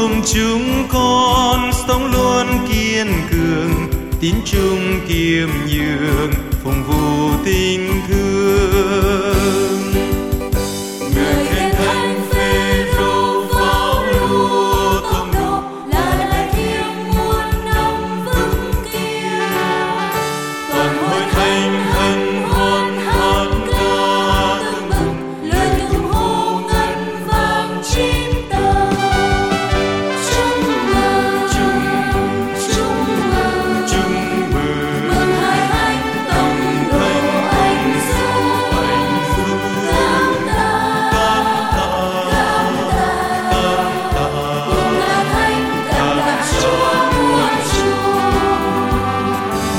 dùm chúng con sống luôn kiên cường, tín trung kiêm nhường, phụng vụ tình thương. Người khen thánh Phêrô pháo lúa tông đồ là đại thiêng muôn năm vững kia. Toàn hội thánh hân hoan hát ca tưng bừng, lời tung hô ngân vang chim tơ. Chúng mừng mừng hai anh tông đồ anh giúp cảm tạ cùng ngã thánh cảm tạ Chúa muôn chúa.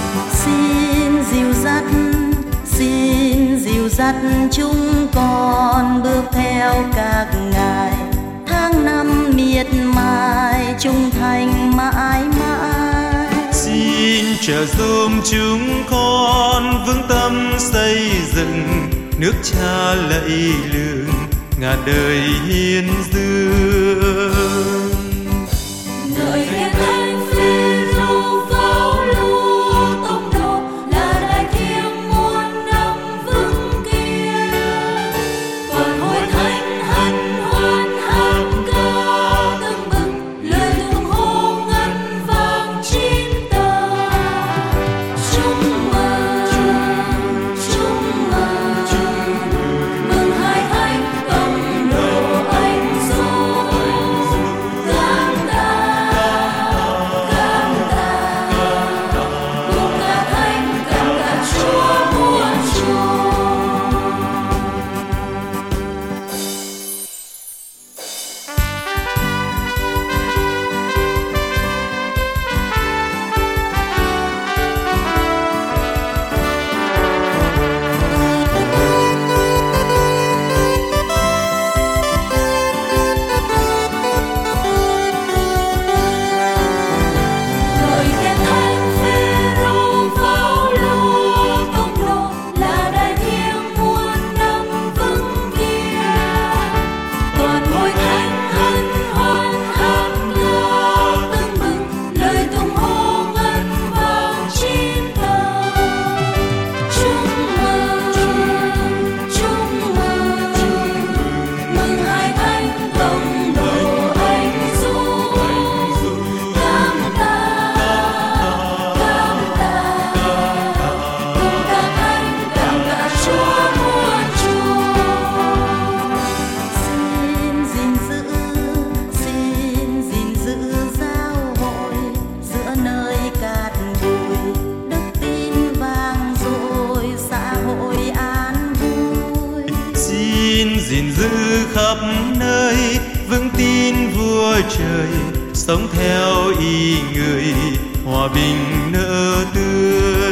Xin dìu dắt chúng con bước theo các ngài, tháng năm miệt mài trung thành mãi mãi. Xin trợ giúp chúng con vững tâm xây dựng nước Cha lạy lường ngàn đời hiến dương. Người khen thánh Phêrô pháo lúa tông đồ là đại thiêng muôn năm vững kia. Toàn hội thánh hân hoan hát ca tưng bừng, lời tung hô ngân vang chim tơ. Chúng mừng mừng hai thánh tông đồ anh giúp cảm tạ cùng ngã thánh cảm tạ Chúa muôn chúa. Người khen thánh Phêrô pháo lúa tông đồ là đại thiêng muôn năm vững kia. Toàn hội thánh hân hoan hát ca tưng bừng, lời tung hô ngân vang chim tơ. Chúng mừng mừng hai thánh tông đồ anh giúp cảm tạ cùng các thánh cảm tạ Chúa muôn chúa. Xin gìn giữ giáo hội giữa nơi cát bụi, đức tin vang dội xã hội an vui. Xin gìn giữ khắp nơi vững tin vua trời, sống theo ý người hòa bình nở tươi.